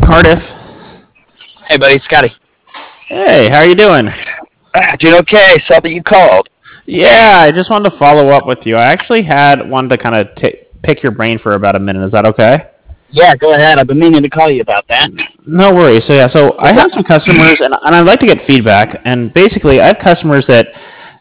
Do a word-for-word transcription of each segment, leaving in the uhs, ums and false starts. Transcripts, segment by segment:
Cardiff. Hey, buddy, Scotty. Hey, how are you doing? Ah, doing okay. Saw that you called. Yeah, I just wanted to follow up with you. I actually had wanted to kind of t- pick your brain for about a minute. Is that okay? Yeah, go ahead. I've been meaning to call you about that. No worries. So yeah, so I have some customers, and, and I'd like to get feedback. And basically, I have customers that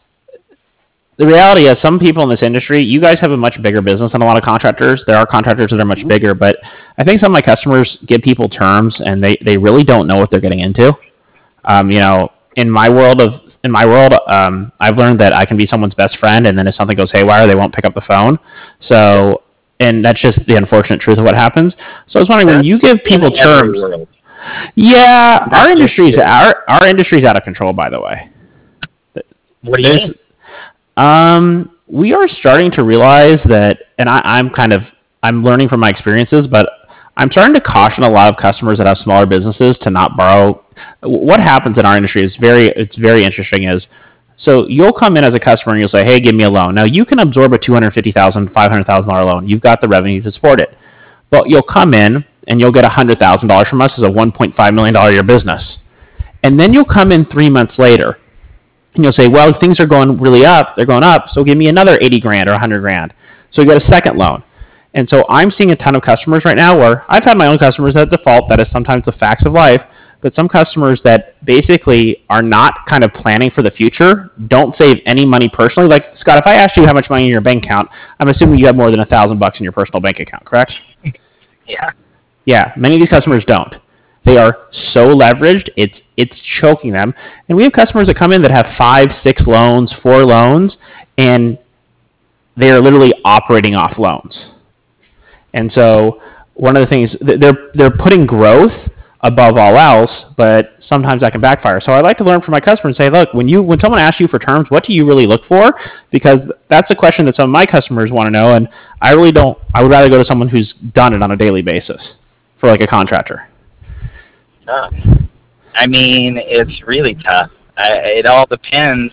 the reality is some people in this industry, you guys have a much bigger business than a lot of contractors. There are contractors that are much bigger, but I think some of my customers give people terms, and they, they really don't know what they're getting into. Um, you know, in my world of in my world, um, I've learned that I can be someone's best friend, and then if something goes haywire, they won't pick up the phone. So, and that's just the unfortunate truth of what happens. So I was wondering, when you give people terms, yeah, our industry's our our industry's out of control. By the way, what do you mean? Um, we are starting to realize that, and I, I'm kind of I'm learning from my experiences, but I'm starting to caution a lot of customers that have smaller businesses to not borrow. What happens in our industry is very it's very interesting. Is so you'll come in as a customer and you'll say, "Hey, give me a loan." Now you can absorb a two hundred fifty thousand dollars, five hundred thousand dollars loan. You've got the revenue to support it, but you'll come in and you'll get one hundred thousand dollars from us as a one point five million dollars year business, and then you'll come in three months later. And you'll say, well, things are going really up. They're going up. So give me another eighty grand or one hundred grand. So you get a second loan. And so I'm seeing a ton of customers right now where I've had my own customers that default. That is sometimes the facts of life. But some customers that basically are not kind of planning for the future, don't save any money personally. Like, Scott, if I asked you how much money in your bank account, I'm assuming you have more than a thousand bucks in your personal bank account, correct? Yeah. Yeah. Many of these customers don't. They are so leveraged, it's it's choking them. And we have customers that come in that have five, six loans, four loans, and they are literally operating off loans. And so one of the things, they're they're putting growth above all else, but sometimes that can backfire. So I like to learn from my customers and say, look, when you when someone asks you for terms, what do you really look for? Because that's a question that some of my customers want to know, and I really don't. I would rather go to someone who's done it on a daily basis for like a contractor. Tough. I mean, it's really tough. I, it all depends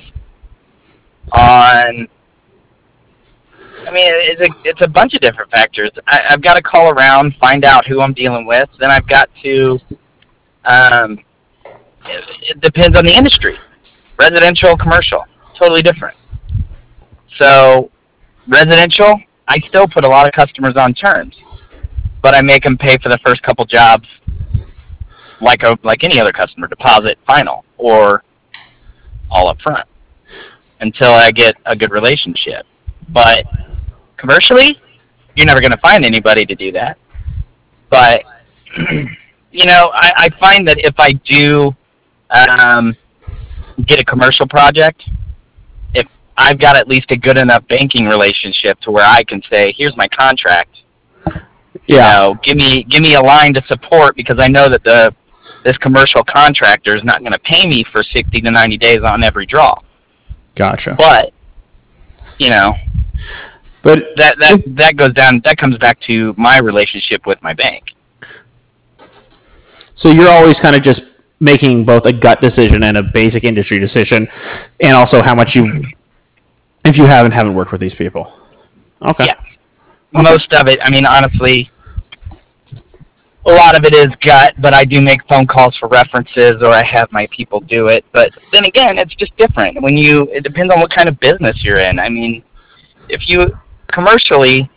on. I mean, it's a it's a bunch of different factors. I, I've got to call around, find out who I'm dealing with. Then I've got to. Um, it, it depends on the industry. Residential, commercial, totally different. So, residential, I still put a lot of customers on terms, but I make them pay for the first couple jobs. Like a like any other customer, deposit final or all up front until I get a good relationship. But commercially, you're never going to find anybody to do that. But you know, I, I find that if I do um, get a commercial project, if I've got at least a good enough banking relationship to where I can say, "Here's my contract." Yeah. You know, give me give me a line to support because I know that the this commercial contractor is not going to pay me for sixty to ninety days on every draw. Gotcha. But, you know, but that, that, that goes down, that comes back to my relationship with my bank. So you're always kind of just making both a gut decision and a basic industry decision, and also how much you, if you haven't, haven't worked with these people. Okay. Yeah. Most of it, I mean, honestly, a lot of it is gut, but I do make phone calls for references, or I have my people do it. But then again, it's just different. When you, it depends on what kind of business you're in. I mean, if you, commercially,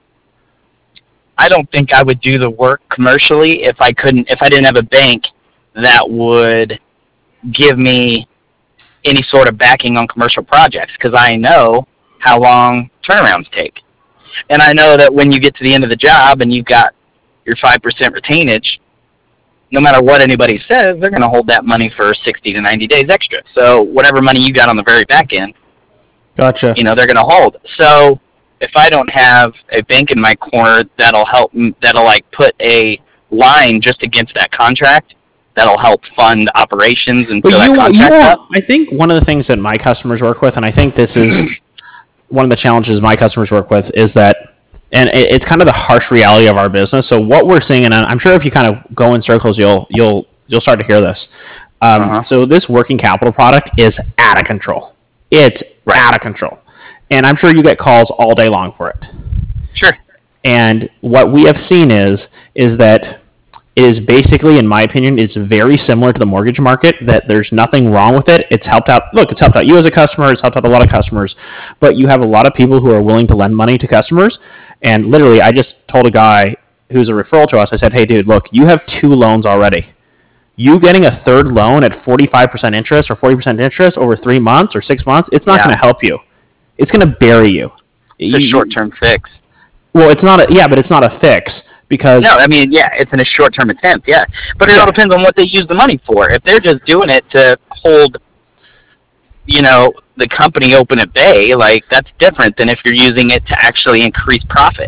I don't think I would do the work commercially if I couldn't, if I didn't have a bank that would give me any sort of backing on commercial projects, because I know how long turnarounds take. And I know that when you get to the end of the job and you've got your five percent retainage, no matter what anybody says, they're going to hold that money for sixty to ninety days extra. So whatever money you got on the very back end, gotcha. You know, they're going to hold. So if I don't have a bank in my corner that'll help, that'll like put a line just against that contract, that'll help fund operations until but you, that contract's you up. I think one of the things that my customers work with, and I think this is one of the challenges my customers work with, is that, and it's kind of the harsh reality of our business. So what we're seeing, and I'm sure if you kind of go in circles, you'll you'll you'll start to hear this. Um, uh-huh. So this working capital product is out of control. It's right. out of control, and I'm sure you get calls all day long for it. Sure. And what we have seen is is that It is basically, in my opinion, it's very similar to the mortgage market, that there's nothing wrong with it. It's helped out, look, it's helped out you as a customer, it's helped out a lot of customers, but you have a lot of people who are willing to lend money to customers. And literally, I just told a guy who's a referral to us, I said, hey, dude, look, you have two loans already. You getting a third loan at forty-five percent interest or forty percent interest over three months or six months, it's not yeah. going to help you. It's going to bury you. It's a short-term fix. Well, it's not a, yeah, but it's not a fix. Because no, I mean, yeah, it's in a short-term attempt, yeah. But it yeah. all depends on what they use the money for. If they're just doing it to hold, you know, the company open at bay, like, that's different than if you're using it to actually increase profit.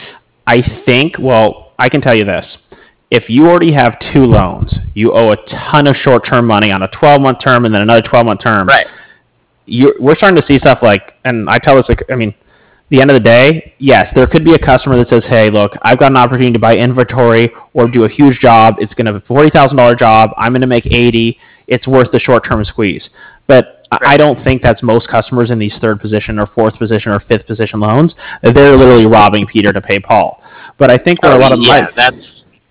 I think, well, I can tell you this. If you already have two loans, you owe a ton of short-term money on a twelve-month term and then another twelve-month term. Right. You're, we're starting to see stuff like, and I tell this, like, I mean, the end of the day, yes, there could be a customer that says, hey, look, I've got an opportunity to buy inventory or do a huge job. It's going to be a forty thousand dollars job. I'm going to make eighty. It's worth the short-term squeeze. But right. I don't think that's most customers in these third position or fourth position or fifth position loans. They're literally robbing Peter to pay Paul. But I think where oh, a lot of yeah, my... that's...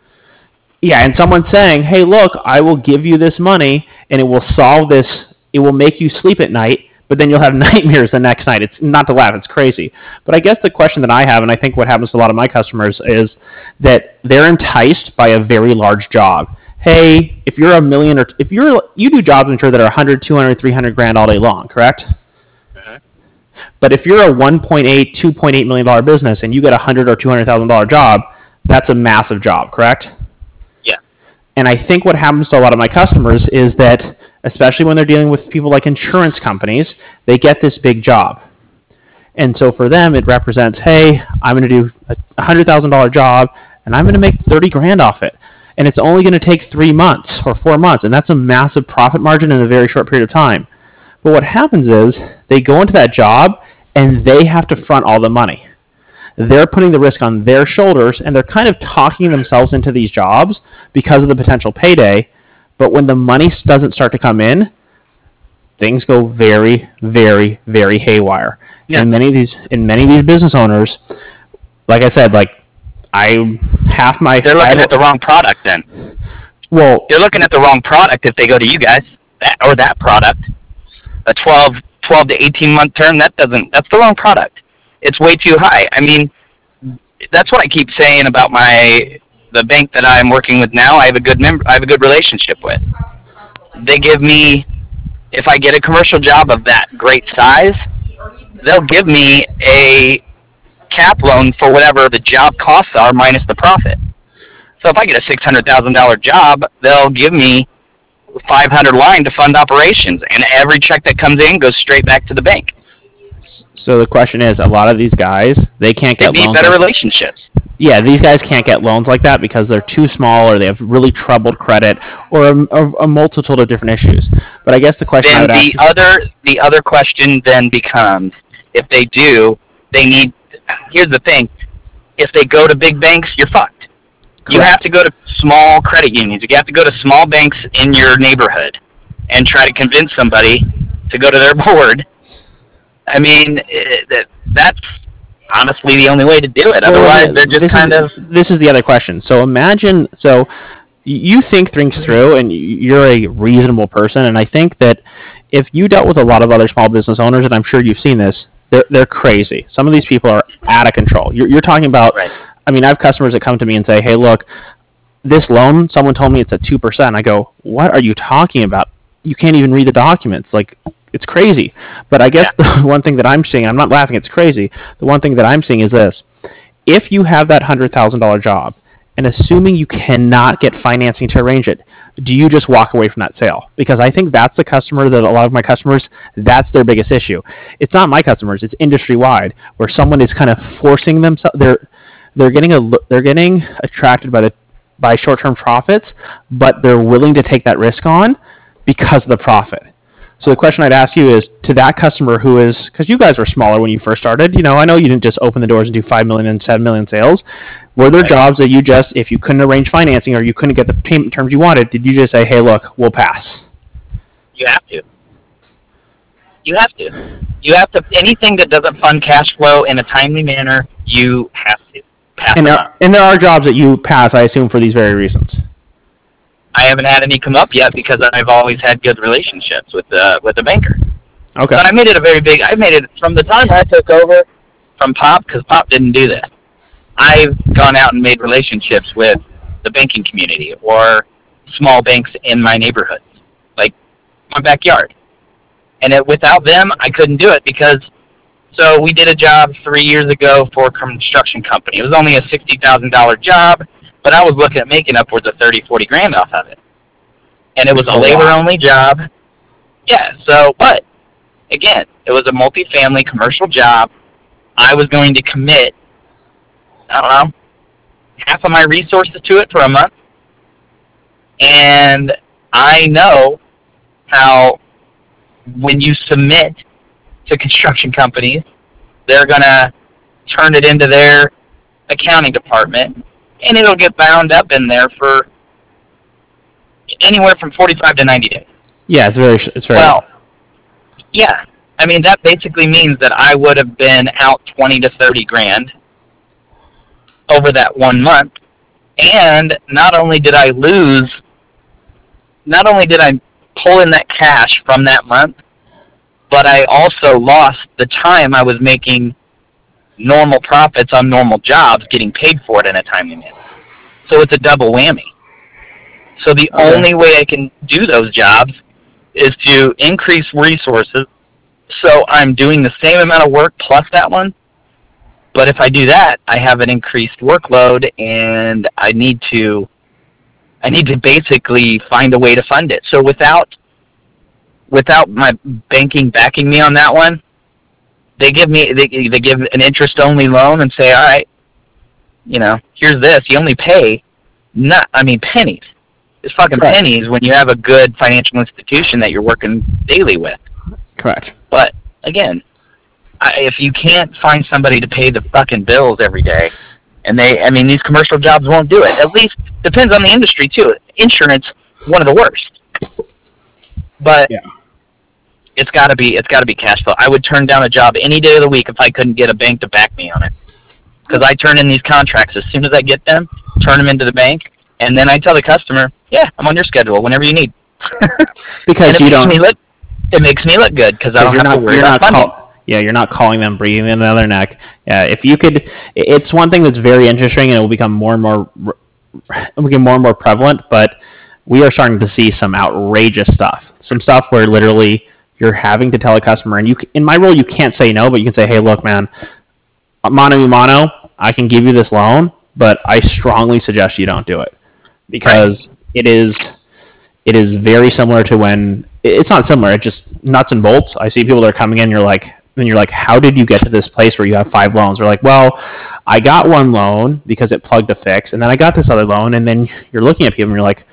Yeah, and someone's saying, hey, look, I will give you this money and it will solve this. It will make you sleep at night. But then you'll have nightmares the next night. It's not to laugh. It's crazy. But I guess the question that I have, and I think what happens to a lot of my customers, is that they're enticed by a very large job. Hey, if you're a million or t- if you're you do jobs, I'm sure, that are one hundred, two hundred, three hundred grand all day long, correct? Uh-huh. But if you're a one point eight, two point eight million dollar business and you get a one hundred or two hundred thousand dollar job, that's a massive job, correct? Yeah. And I think what happens to a lot of my customers is that, especially when they're dealing with people like insurance companies, they get this big job. And so for them, it represents, hey, I'm going to do a one hundred thousand dollars job, and I'm going to make thirty grand off it. And it's only going to take three months or four months, and that's a massive profit margin in a very short period of time. But what happens is they go into that job, and they have to front all the money. They're putting the risk on their shoulders, and they're kind of talking themselves into these jobs because of the potential payday. But when the money doesn't start to come in, things go very, very, very haywire. Yeah. And many of these, in many of these business owners, like I said, like I half my they're looking at the wrong product. Then, well, they're looking at the wrong product if they go to you guys that, or that product. A twelve, twelve to eighteen month term, that doesn't. That's the wrong product. It's way too high. I mean, that's what I keep saying about my. The bank that I'm working with now, I have a good member, I have a good relationship with. They give me, if I get a commercial job of that great size, they'll give me a cap loan for whatever the job costs are minus the profit. So if I get a six hundred thousand dollars job, they'll give me five hundred line to fund operations, and every check that comes in goes straight back to the bank. So the question is, a lot of these guys, they can't get they need loans. better like, relationships. Yeah, these guys can't get loans like that because they're too small, or they have really troubled credit, or a, a, a multitude of different issues. But I guess the question then I would the ask you, other the other question then becomes, if they do, they need. Here's the thing: if they go to big banks, you're fucked. Correct. You have to go to small credit unions. You have to go to small banks in your neighborhood and try to convince somebody to go to their board. I mean, it, that's honestly the only way to do it. Otherwise, well, they're just kind is, of... This is the other question. So imagine... So you think things through, and you're a reasonable person, and I think that if you dealt with a lot of other small business owners, and I'm sure you've seen this, they're, they're crazy. Some of these people are out of control. You're, you're talking about... Right. I mean, I have customers that come to me and say, hey, look, this loan, someone told me it's at two percent. I go, what are you talking about? You can't even read the documents. Like... It's crazy. But I guess yeah. the one thing that I'm seeing, I'm not laughing, it's crazy. The one thing that I'm seeing is this. If you have that one hundred thousand dollars job, and assuming you cannot get financing to arrange it, do you just walk away from that sale? Because I think that's the customer that a lot of my customers, that's their biggest issue. It's not my customers, it's industry-wide, where someone is kind of forcing themselves, they're they're getting a they're getting attracted by the by short-term profits, but they're willing to take that risk on because of the profit. So the question I'd ask you is, to that customer who is, because you guys were smaller when you first started, you know, I know you didn't just open the doors and do five million and seven million sales. Were there right. jobs that you just, if you couldn't arrange financing or you couldn't get the payment terms you wanted, did you just say, hey, look, we'll pass? You have to. You have to. You have to, anything that doesn't fund cash flow in a timely manner, you have to pass. pass And them there, up. and there are jobs that you pass, I assume, for these very reasons. I haven't had any come up yet because I've always had good relationships with the with the banker. Okay. So I made it a very big. I made it from the time I took over from Pop, because Pop didn't do this. I've gone out and made relationships with the banking community or small banks in my neighborhood, like my backyard. And it, without them, I couldn't do it because. So we did a job three years ago for a construction company. It was only a sixty thousand dollar job, but I was looking at making upwards of thirty, forty grand off of it. And it was a labor-only job. Yeah, so, but, again, it was a multifamily commercial job. I was going to commit, I don't know, half of my resources to it for a month. And I know how when you submit to construction companies, they're going to turn it into their accounting department, and it'll get bound up in there for anywhere from forty-five to ninety days. Yeah, it's very, it's very. Well, yeah. I mean, that basically means that I would have been out twenty to thirty grand over that one month. And not only did I lose, not only did I pull in that cash from that month, but I also lost the time I was making normal profits on normal jobs, getting paid for it in a timely manner. So it's a double whammy. So the okay. only way I can do those jobs is to increase resources, so I'm doing the same amount of work plus that one. But if I do that, I have an increased workload, and I need to, I need to basically find a way to fund it. So without, without my banking backing me on that one, they give me, they, they give an interest-only loan and say, all right, you know, here's this. You only pay, not, I mean, pennies. It's fucking Correct. pennies when you have a good financial institution that you're working daily with. Correct. But, again, I, if you can't find somebody to pay the fucking bills every day, and they, I mean, these commercial jobs won't do it. At least, depends on the industry, too. Insurance, one of the worst. But yeah. it's got to be, it's got to be cash flow. I would turn down a job any day of the week if I couldn't get a bank to back me on it. Because I turn in these contracts as soon as I get them, turn them into the bank, and then I tell the customer, yeah, I'm on your schedule whenever you need. Because you don't. Me look, it makes me look good because I don't have not, to worry you're about not funding. Call, yeah, you're not calling them, breathing in their neck. Yeah, if you could, it's one thing that's very interesting, and it will become more and more, it will become more and more prevalent. But we are starting to see some outrageous stuff. Some stuff where literally you're having to tell a customer, and you, in my role, you can't say no, but you can say, hey, look, man, mano a mano, I can give you this loan, but I strongly suggest you don't do it. Because right. it is it is very similar to when it's not similar, it's just nuts and bolts. I see people that are coming in, you're like and you're like, how did you get to this place where you have five loans? They're like, well, I got one loan because it plugged a fix, and then I got this other loan, and then you're looking at people and you're like,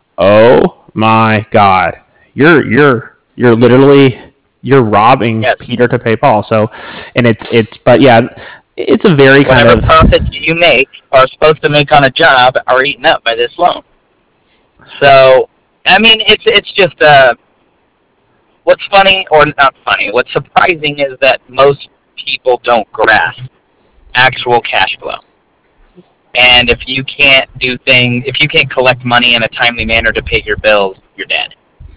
oh my god. You're you're you're literally you're robbing yes. Peter to pay Paul. So and it's it's but yeah, it's a very kind Whatever of profits you make are supposed to make on a job are eaten up by this loan. So, I mean, it's it's just uh, what's funny or not funny. What's surprising is that most people don't grasp actual cash flow. And if you can't do things, if you can't collect money in a timely manner to pay your bills, you're dead.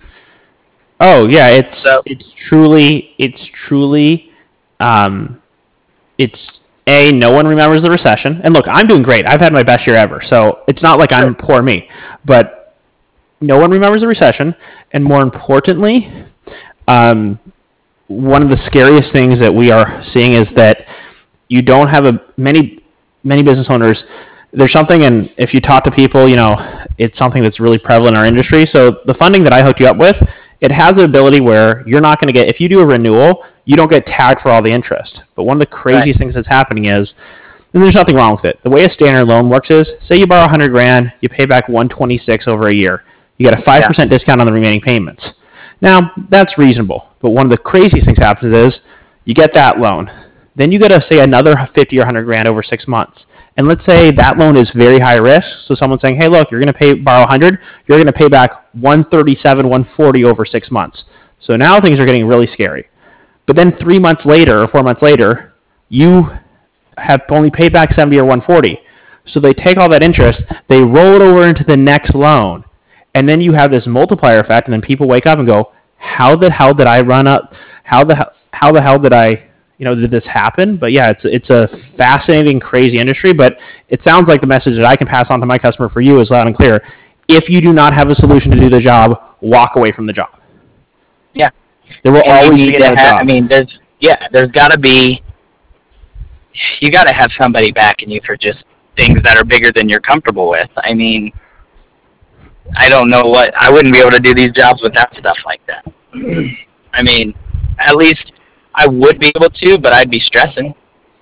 Oh yeah, it's so, it's truly it's truly um, it's. A, no one remembers the recession. And look, I'm doing great. I've had my best year ever. So it's not like I'm poor me. But no one remembers the recession. And more importantly, um, one of the scariest things that we are seeing is that you don't have a many many business owners. There's something, and if you talk to people, you know, it's something that's really prevalent in our industry. So the funding that I hooked you up with, it has the ability where you're not going to get, if you do a renewal, you don't get tagged for all the interest. But one of the craziest right. things that's happening is, and there's nothing wrong with it. The way a standard loan works is, say you borrow one hundred grand, you pay back one twenty-six over a year. You get a five percent yeah. discount on the remaining payments. Now, that's reasonable. But one of the craziest things happens is, you get that loan. Then you get to, say, another fifty or one hundred grand over six months. And let's say that loan is very high risk. So someone's saying, hey, look, you're going to pay borrow one hundred. You're going to pay back one thirty-seven, one forty over six months. So now things are getting really scary. But then three months later or four months later, you have only paid back seventy or one forty. So they take all that interest, they roll it over into the next loan, and then you have this multiplier effect, and then people wake up and go, "How the hell did I run up? How the how the hell did I, you know, did this happen?" But yeah, it's it's a fascinating, crazy industry. But it sounds like the message that I can pass on to my customer for you is loud and clear. If you do not have a solution to do the job, walk away from the job. Yeah, there will and always be a have, job. I mean, there's yeah, there's got to be. You got to have somebody backing you for just things that are bigger than you're comfortable with. I mean, I don't know what I wouldn't be able to do these jobs without stuff like that. I mean, at least I would be able to, but I'd be stressing.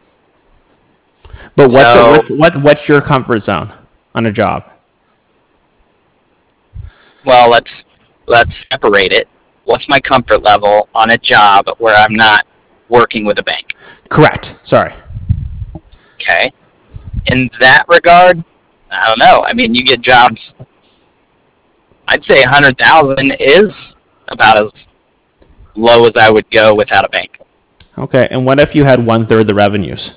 But what's so, a, what's what what's your comfort zone on a job? Well, let's let's separate it. What's my comfort level on a job where I'm not working with a bank? Correct. Sorry. Okay. In that regard, I don't know. I mean, you get jobs. I'd say a hundred thousand is about as low as I would go without a bank. Okay. And what if you had one third the revenues?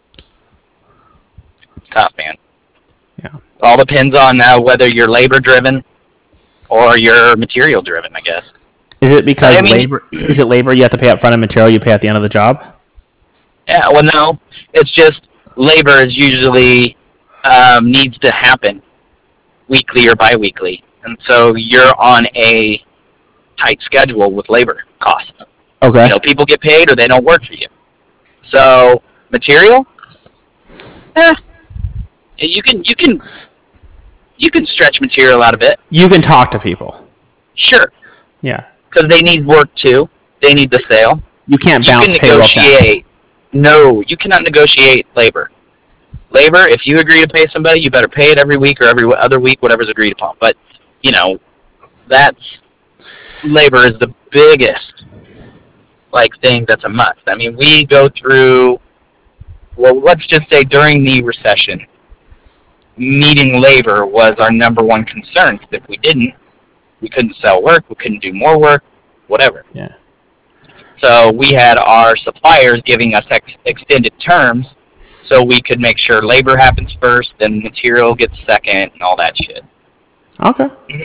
It's tough, man. Yeah. All depends on uh, whether you're labor driven or you're material driven, I guess. Is it because I mean, labor? Is it labor you have to pay up front and material you pay at the end of the job? Yeah. Well, no. It's just labor is usually um, needs to happen weekly or biweekly, and so you're on a tight schedule with labor costs. Okay. You know, people get paid or they don't work for you. So material, eh, you can you can you can stretch material out a bit. You can talk to people. Sure. Yeah. Because they need work too. They need the sale. You can't bounce you can payroll negotiate. No, you cannot negotiate labor. Labor, if you agree to pay somebody, you better pay it every week or every other week, whatever's agreed upon. But, you know, that's labor is the biggest like thing that's a must. I mean, we go through, well, let's just say during the recession, needing labor was our number one concern. Because if we didn't, we couldn't sell work, we couldn't do more work, whatever. Yeah. So we had our suppliers giving us ex- extended terms so we could make sure labor happens first, then material gets second, and all that shit. Okay.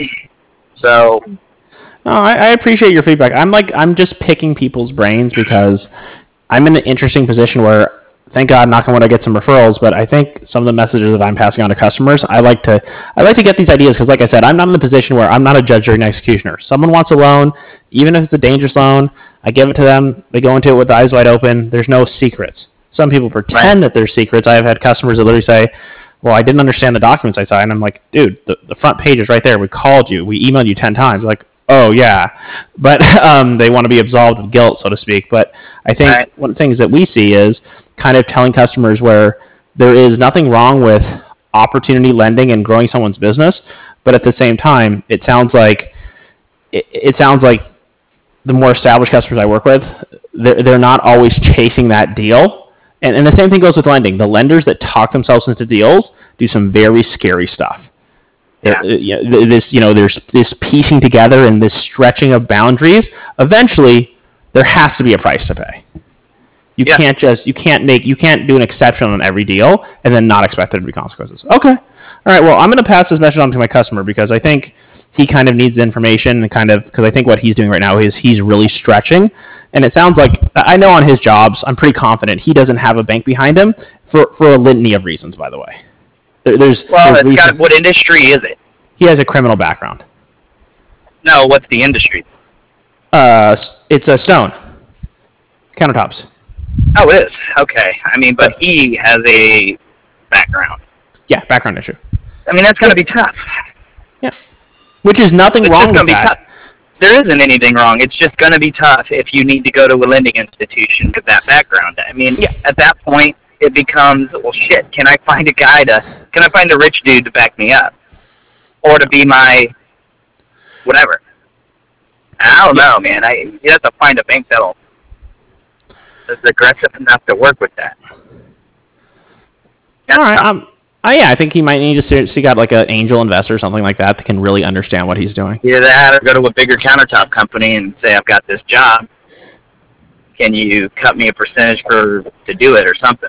So, no, I, I appreciate your feedback. I'm like, I'm just picking people's brains because I'm in an interesting position where, thank God, knock on wood, I get some referrals. But I think some of the messages that I'm passing on to customers, I like to, I like to get these ideas because, like I said, I'm not in the position where I'm not a judge or an executioner. Someone wants a loan, even if it's a dangerous loan, I give it to them. They go into it with eyes wide open. There's no secrets. Some people pretend right. that there's secrets. I've had customers that literally say, well, I didn't understand the documents I signed. And I'm like, dude, the, the front page is right there. We called you. We emailed you ten times. Like, oh, yeah. But um, they want to be absolved of guilt, so to speak. But I think right. one of the things that we see is kind of telling customers where there is nothing wrong with opportunity lending and growing someone's business. But at the same time, it sounds like it, it sounds like the more established customers I work with, they're, they're not always chasing that deal. And, and the same thing goes with lending. The lenders that talk themselves into deals do some very scary stuff. Yeah. You know, this, you know, there's this piecing together and this stretching of boundaries. Eventually, there has to be a price to pay. You yeah. can't just, you can't make, you can't do an exception on every deal and then not expect there to be consequences. Okay. All right. Well, I'm going to pass this message on to my customer because I think he kind of needs the information and kind of, because I think what he's doing right now is he's really stretching. And it sounds like, I know on his jobs, I'm pretty confident he doesn't have a bank behind him for, for a litany of reasons, by the way. There, there's Well, there's it's reason, got, what industry is it? He has a criminal background. No, what's the industry? Uh, it's a stone. Countertops. Oh, it is? Okay. I mean, but he has a background. Yeah, background issue. I mean, that's going to be tough. Yeah. Which is nothing it's wrong just gonna with be that. Tough. There isn't anything wrong. It's just going to be tough if you need to go to a lending institution with that background. I mean, yeah. at that point, it becomes, well, shit, can I find a guy to, can I find a rich dude to back me up? Or to be my, whatever. I don't know, man. I You have to find a bank that'll, that's aggressive enough to work with that. That's All right, um, Uh, yeah, I think he might need to see, see got like an angel investor or something like that that can really understand what he's doing. Either that or go to a bigger countertop company and say, I've got this job. Can you cut me a percentage for to do it or something?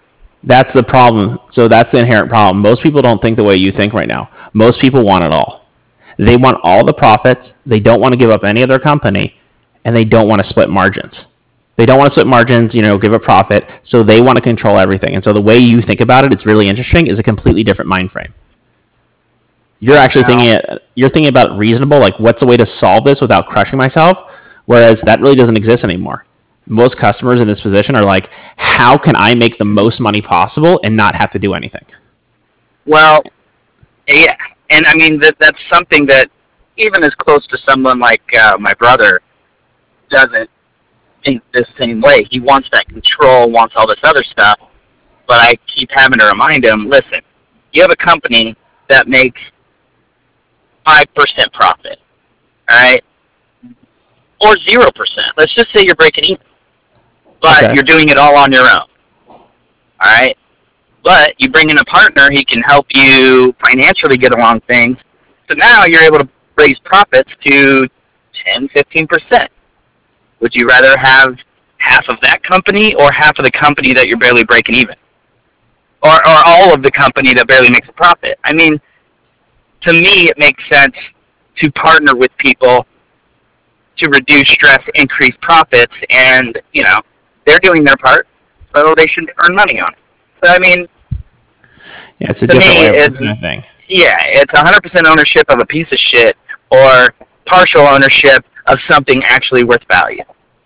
That's the problem. So that's the inherent problem. Most people don't think the way you think right now. Most people want it all. They want all the profits. They don't want to give up any of their company, and they don't want to split margins. They don't want to split margins, you know, give a profit. So they want to control everything. And so the way you think about it, it's really interesting, is a completely different mind frame. You're actually wow. thinking it. You're thinking about it reasonable, like what's the way to solve this without crushing myself. Whereas that really doesn't exist anymore. Most customers in this position are like, how can I make the most money possible and not have to do anything? Well, yeah. And I mean, that that's something that even as close to someone like uh, my brother doesn't think the same way. He wants that control, wants all this other stuff. But I keep having to remind him, listen, you have a company that makes five percent profit, all right? Or zero percent. Let's just say you're breaking even. But okay. You're doing it all on your own. All right? But you bring in a partner, he can help you financially get along things. So now you're able to raise profits to ten, fifteen percent. Would you rather have half of that company or half of the company that you're barely breaking even? Or, or all of the company that barely makes a profit? I mean, to me, it makes sense to partner with people to reduce stress, increase profits, and, you know, they're doing their part, so they should earn money on it. So, I mean, yeah, it's a different me, way of looking at thing. Yeah, it's one hundred percent ownership of a piece of shit or partial ownership of something actually worth value.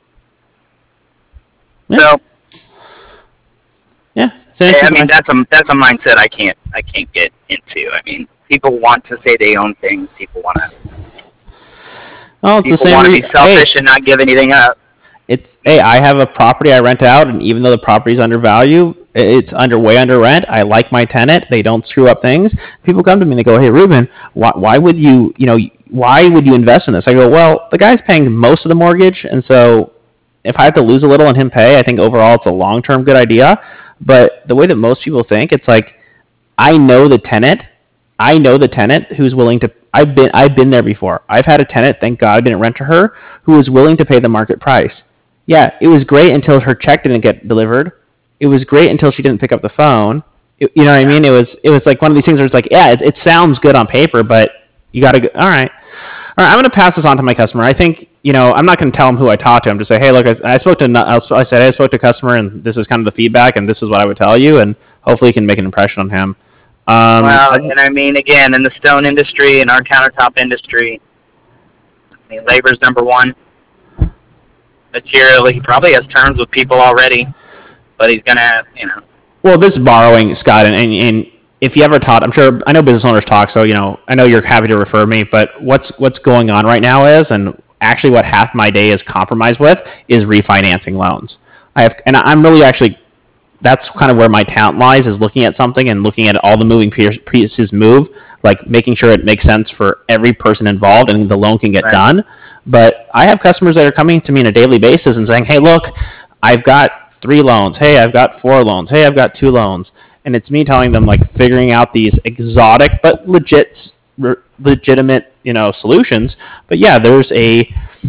Yeah. So, yeah, I mean, that's a that's a mindset I can't I can't get into. I mean, people want to say they own things. People want to. Oh, it's people the same want to re- be selfish hey, and not give anything up. It's hey, I have a property I rent out, and even though the property's undervalued, it's under way under rent. I like my tenant; they don't screw up things. People come to me and they go, "Hey, Ruben, why, why would you, you know, why would you invest in this?" I go, "Well, the guy's paying most of the mortgage, and so if I have to lose a little and him pay, I think overall it's a long-term good idea." But the way that most people think, it's like, I know the tenant, I know the tenant who's willing to. I've been I've been there before. I've had a tenant, thank God I didn't rent to her, who was willing to pay the market price. Yeah, it was great until her check didn't get delivered. It was great until she didn't pick up the phone. It, you know what I mean? It was it was like one of these things where it's like, yeah, it, it sounds good on paper, but you got to go. All right, all right. I'm going to pass this on to my customer. I think, you know, I'm not going to tell him who I talked to. I'm just say, hey, look, I, I spoke to I said I spoke to a customer, and this is kind of the feedback, and this is what I would tell you, and hopefully you can make an impression on him. Um, well, and I mean, again, in the stone industry, in our countertop industry, I mean, labor's number one. Material, he probably has terms with people already, but he's gonna, you know. Well, this borrowing, Scott, and, and, and if you ever taught, I'm sure I know business owners talk, so you know I know you're happy to refer me. But what's what's going on right now is, and actually what half my day is compromised with, is refinancing loans. I have, and I'm really actually, that's kind of where my talent lies, is looking at something and looking at all the moving pieces move, like making sure it makes sense for every person involved and the loan can get right. done. But I have customers that are coming to me on a daily basis and saying, hey, look, I've got three loans. Hey, I've got four loans. Hey, I've got two loans. And it's me telling them, like, figuring out these exotic but legit, legitimate, you know, solutions. But yeah, there's a,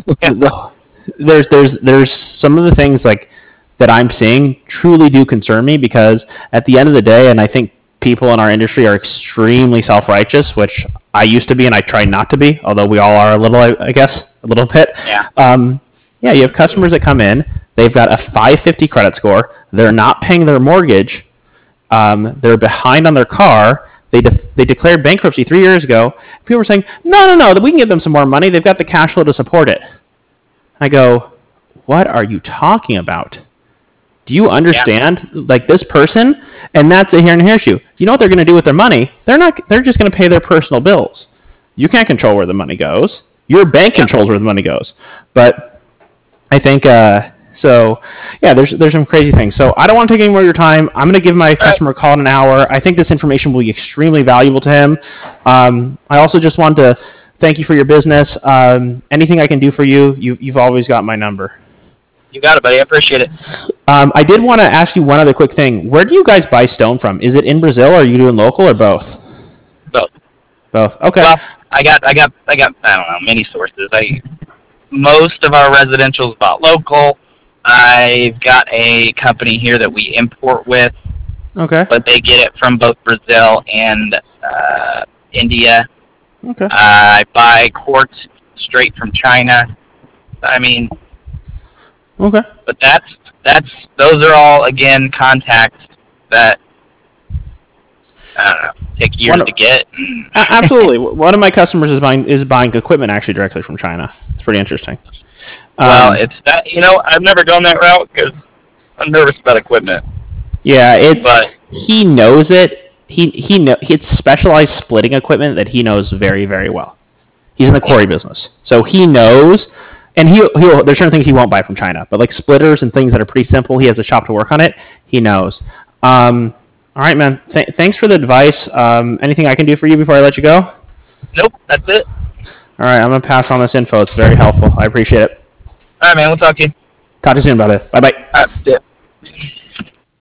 there's, there's, there's some of the things like that I'm seeing truly do concern me, because at the end of the day, and I think people in our industry are extremely self-righteous, which I used to be and I try not to be, although we all are a little, I, I guess, a little bit. Yeah. Um, yeah, you have customers that come in, they've got a five fifty credit score, they're not paying their mortgage, um, they're behind on their car, they de- they declared bankruptcy three years ago. People were saying, no, no, no, we can give them some more money, they've got the cash flow to support it. I go, what are you talking about? Do you understand, yeah. like this person, and that's a here and here issue. You know what they're going to do with their money? They're not. They're just going to pay their personal bills. You can't control where the money goes. Your bank yeah. controls where the money goes. But I think uh, so. Yeah, there's there's some crazy things. So I don't want to take any more of your time. I'm going to give my customer a call in an hour. I think this information will be extremely valuable to him. Um, I also just want to thank you for your business. Um, anything I can do for you, you you've always got my number. You got it, buddy. I appreciate it. Um, I did want to ask you one other quick thing. Where do you guys buy stone from? Is it in Brazil, or are you doing local, or both? Both. Both. Okay. Well, I got, I got, I got. I don't know, many sources. I most of our residential is bought local. I've got a company here that we import with, Okay. But they get it from both Brazil and uh, India. Okay. Uh, I buy quartz straight from China. I mean, okay. But that's that's those are all again contacts that I don't know take years One, to get. absolutely. One of my customers is buying is buying equipment actually directly from China. It's pretty interesting. Well, Um, it's that you know I've never gone that route because I'm nervous about equipment. Yeah, it's but he knows it. He he know it's specialized splitting equipment that he knows very very well. He's in the quarry business, so he knows. And he he'll there's certain things he won't buy from China, but like splitters and things that are pretty simple, he has a shop to work on it. He knows. Um, all right, man. Th- thanks for the advice. Um, anything I can do for you before I let you go? Nope, that's it. All right, I'm gonna pass on this info. It's very helpful. I appreciate it. All right, man. We'll talk to you. Talk to you soon, brother. Bye bye. All right, yeah.